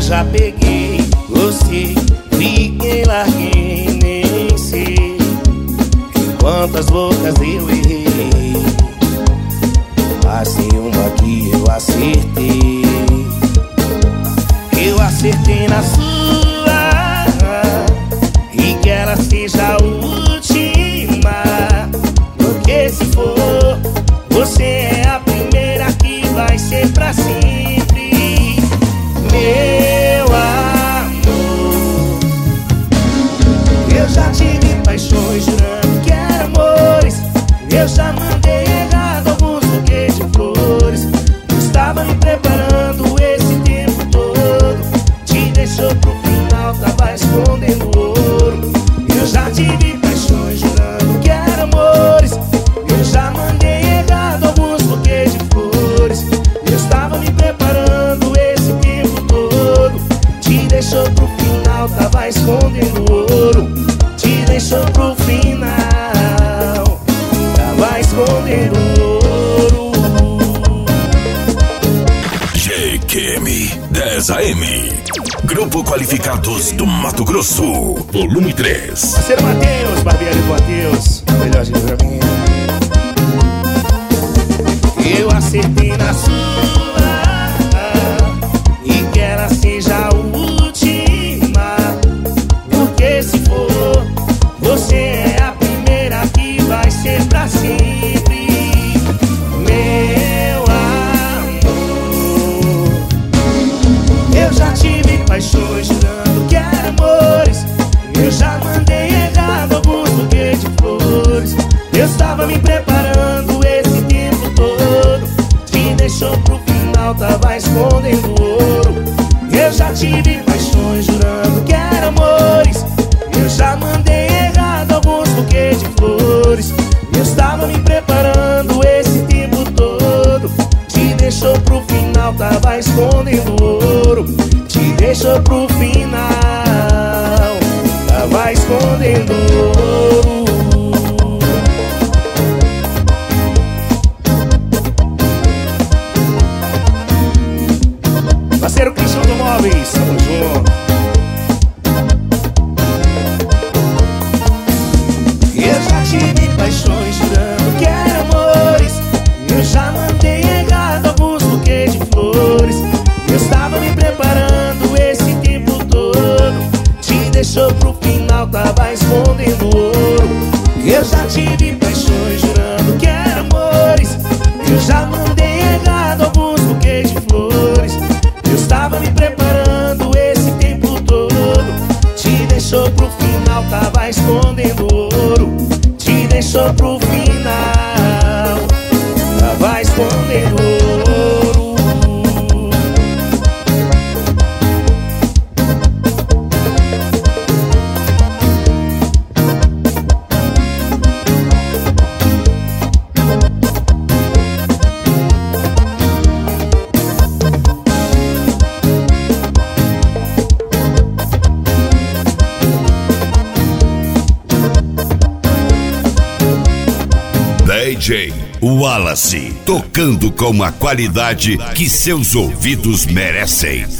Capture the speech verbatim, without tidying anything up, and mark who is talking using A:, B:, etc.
A: já peguei você, fiquei, larguei, nem sei quantas bocas eu errei. Passei uma que eu acertei. Eu acertei na sua, e que ela seja a última. Porque se for, você é a primeira que vai ser pra sempre. Meu amor, eu já tive paixões jurando que eram amores. Eu já mandei errado alguns buquês de flores. Estava me preparando esse tempo todo. Te deixou pro final, tava escondendo ouro. Eu já tive paixões jurando que eram amores. Eu já mandei errado alguns buquês de flores. Eu estava me preparando esse tempo todo. Te deixou pro final, tava escondendo ouro. Te deixou pro final, tava escondendo ouro.
B: G Q M dez A M, Grupo Qualificados do Mato Grosso, volume três.
A: Parceiro Matheus, barbearia do Matheus, melhor gente pra mim. Eu acertei na sua, e que ela seja a última. Porque se for, você é a primeira que vai ser pra sempre. Meu amor, eu já tive paixões jurando que eram amores. Eu já mandei errado alguns buquês de flores. Eu estava me preparando esse tempo todo. Te deixou pro final, tava escondendo ouro. Eu já tive paixões jurando que eram amores. Eu já mandei errado alguns buquês de flores. Eu estava me preparando esse tempo todo. Te deixou pro final, tava escondendo ouro. Te deixou pro final, tava escondendo ouro. Parceiro Cristian do Móveis, tamo junto. Eu já tive paixões jurando que eram amores. Eu já mandei errado alguns buquês de flores. Eu estava me preparando esse tempo todo. Te deixou pro final, tava escondendo ouro. Eu já tive paixões jurando que eram amores. Eu já mandei errado alguns buquês de flores. Eu estava me preparando esse tempo todo. Te deixou pro final, tava escondendo ouro. Te deixou pro final, tava escondendo ouro.
B: D J Wallace, tocando com a qualidade que seus ouvidos merecem.